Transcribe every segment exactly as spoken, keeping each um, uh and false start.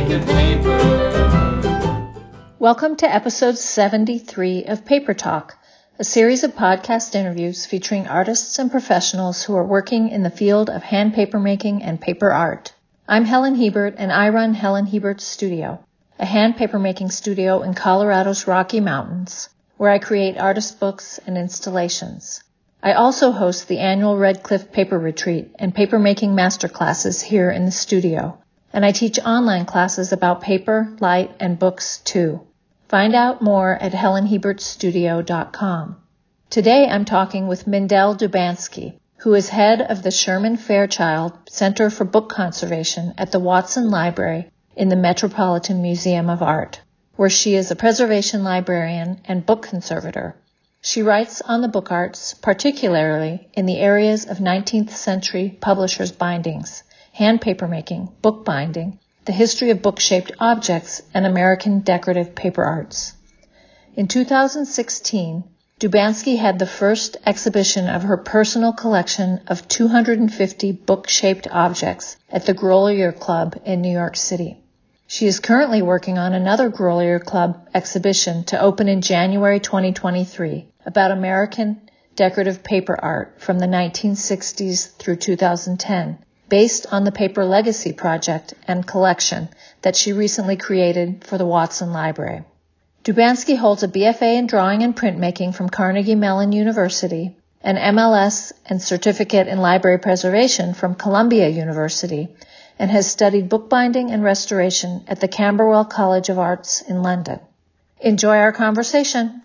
making paper. Welcome to episode seventy-three of Paper Talk, a series of podcast interviews featuring artists and professionals who are working in the field of hand paper making and paper art. I'm Helen Hebert, and I run Helen Hebert's Studio, a hand paper making studio in Colorado's Rocky Mountains, where I create artist books and installations. I also host the annual Red Cliff Paper Retreat and paper making masterclasses here in the studio, and I teach online classes about paper, light, and books too. Find out more at helen hebert studio dot com. Today I'm talking with Mindell Dubansky, who is head of the Sherman Fairchild Center for Book Conservation at the Watson Library in the Metropolitan Museum of Art, where she is a preservation librarian and book conservator. She writes on the book arts, particularly in the areas of nineteenth century publishers' bindings, hand paper making, book binding, the history of book-shaped objects, and American decorative paper arts. In two thousand sixteen, Dubansky had the first exhibition of her personal collection of two hundred fifty book-shaped objects at the Grolier Club in New York City. She is currently working on another Grolier Club exhibition to open in January twenty twenty-three about American decorative paper art from the nineteen sixties through two thousand ten, based on the Paper Legacy project and collection that she recently created for the Watson Library. Dubansky holds a B F A in Drawing and Printmaking from Carnegie Mellon University, an M L S and Certificate in Library Preservation from Columbia University, and has studied bookbinding and restoration at the Camberwell College of Arts in London. Enjoy our conversation.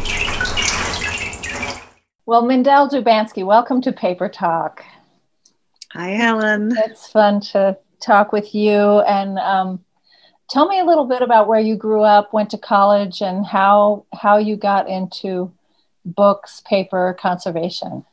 Well, Mindell Dubansky, welcome to Paper Talk. Hi, Helen. It's fun to talk with you. And um, tell me a little bit about where you grew up, went to college, and how how you got into books, paper, conservation.